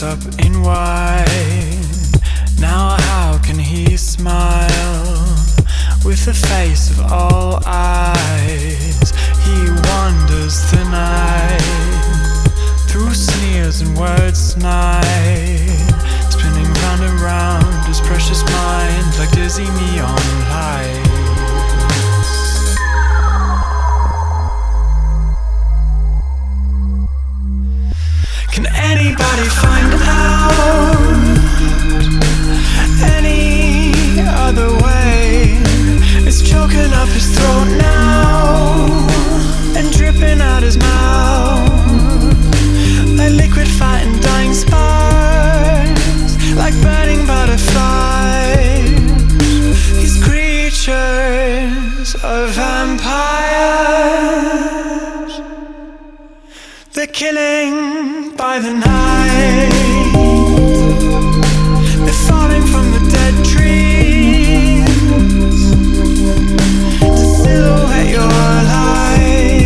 dressed up in white. Now how can he smile with a face of all eyes? He wanders the night through sneers and words snide, spinning round and round his precious mind like dizzy neon lights. Can anybody find out any other way? It's choking up his throat now and dripping out his mouth like liquid fighting dying sparks, like burning butterflies. These creatures are vampires. They're killing by the night. They're falling from the dead trees to silhouette your life.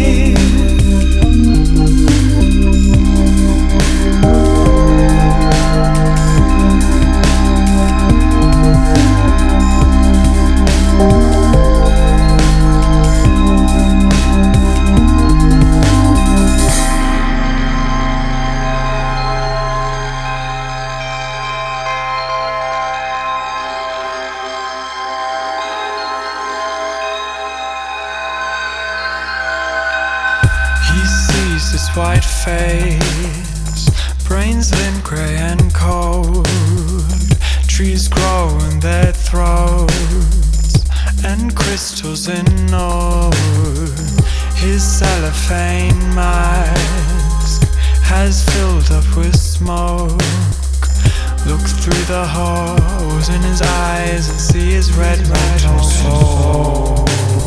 His white face, brains lint grey and cold. Trees grow in their throats and crystals in nose. His cellophane mask has filled up with smoke. Look through the holes in his eyes and see his red soul.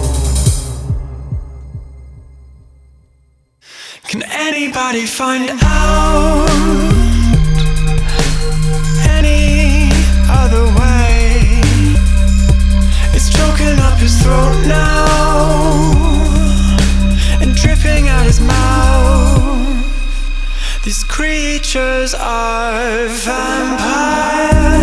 Can anybody find out any other way? It's choking up his throat now and dripping out his mouth. These creatures are vampires.